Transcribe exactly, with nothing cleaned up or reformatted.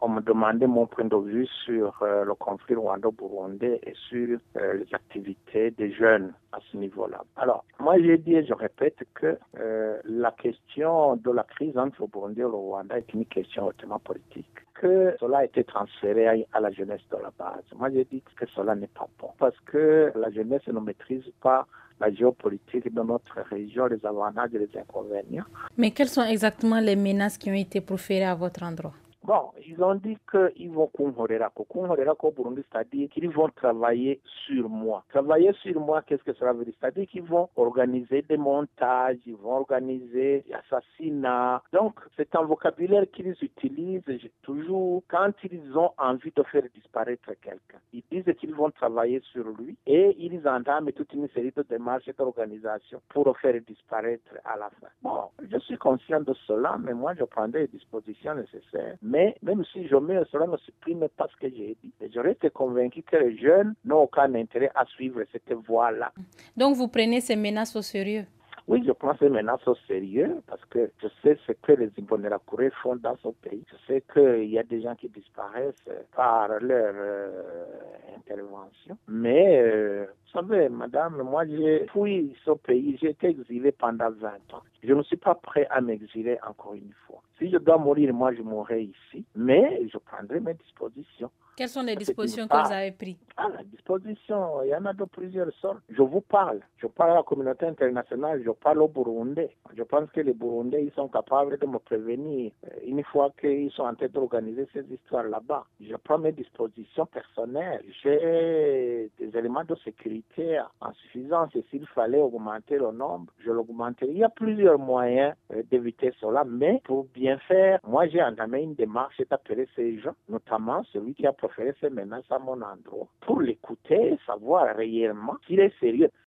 on me demandait mon point de vue sur euh, le conflit rwando-burundais et sur euh, les activités des jeunes à ce niveau-là. Alors, moi j'ai dit et je répète que euh, la question de la crise entre le Burundi et le Rwanda est une question hautement politique, que cela a été transféré à, à la jeunesse de la base. Moi j'ai dit que cela n'est pas bon, parce que la jeunesse ne maîtrise pas la géopolitique de notre région, les avantages et les inconvénients. Mais quelles sont exactement les menaces qui ont été proférées à votre endroit? Bon, ils ont dit qu'ils vont kunhorerako. Kunhorerako au Burundi, c'est-à-dire qu'ils vont travailler sur moi. Travailler sur moi, qu'est-ce que cela veut dire? C'est-à-dire qu'ils vont organiser des montages, ils vont organiser des assassinats. Donc, c'est un vocabulaire qu'ils utilisent toujours quand ils ont envie de faire disparaître quelqu'un. Ils disent qu'ils vont travailler sur lui et ils entament toute une série de démarches et d'organisations pour le faire disparaître à la fin. Bon, je suis conscient de cela, mais moi, je prendrai les dispositions nécessaires. Mais même si je mets, cela ne supprime pas ce que j'ai dit. Et j'aurais été convaincu que les jeunes n'ont aucun intérêt à suivre cette voie-là. Donc vous prenez ces menaces au sérieux? Oui, je prends ces menaces au sérieux parce que je sais ce que les Imbonerakure font dans ce pays. Je sais qu'il y a des gens qui disparaissent par leur euh, intervention. Mais, euh, vous savez, madame, moi j'ai fui ce pays, j'ai été exilé pendant vingt ans. Je ne suis pas prêt à m'exiler encore une fois. Si je dois mourir, moi je mourrai ici, mais je prendrai mes dispositions. Quelles sont les dispositions que vous avez prises? Ah, la disposition, il y en a de plusieurs sortes. Je vous parle. Je parle à la communauté internationale, je parle aux Burundais. Je pense que les Burundais, ils sont capables de me prévenir une fois qu'ils sont en train d'organiser ces histoires là-bas. Je prends mes dispositions personnelles. J'ai des éléments de sécurité en suffisance et s'il fallait augmenter le nombre, je l'augmenterai. Il y a plusieurs moyens d'éviter cela, mais pour bien faire, moi j'ai entamé une démarche d'appeler ces gens, notamment celui qui a proféré ces menaces à mon endroit, pour l'écouter et savoir réellement s'il est sérieux.